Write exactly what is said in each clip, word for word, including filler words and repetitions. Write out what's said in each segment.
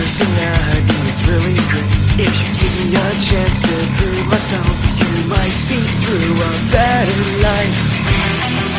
personality is really great. If you give me a chance to prove myself, you might see through a better life.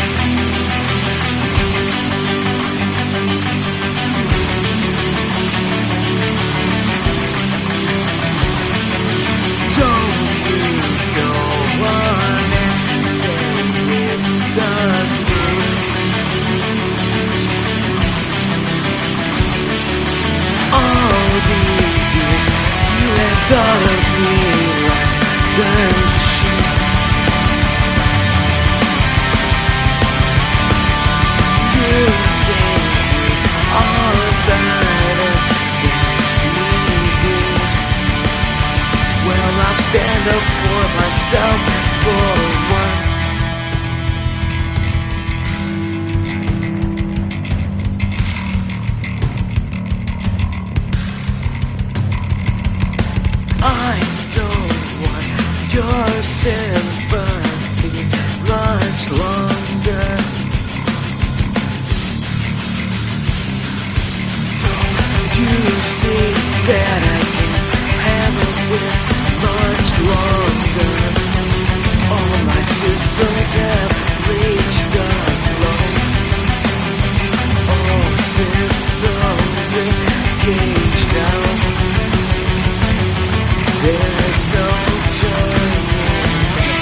Thought of me less than sheep. You think you are better than me. Well, I'll stand up for myself for once. I don't want your sympathy much longer. Don't you see that I can't handle this much longer? All my systems have reached a low. All systems engaged now. There's no turning back.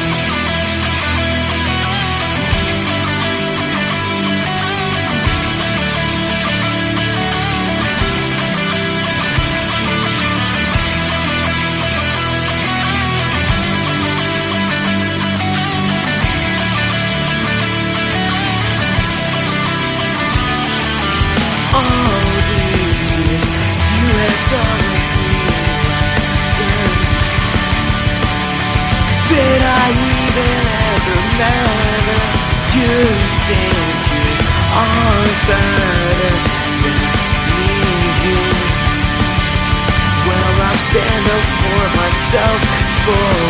All these years you had thought of me less than. Did I even ever matter? You think you are better than me. Well, I'll stand up for myself for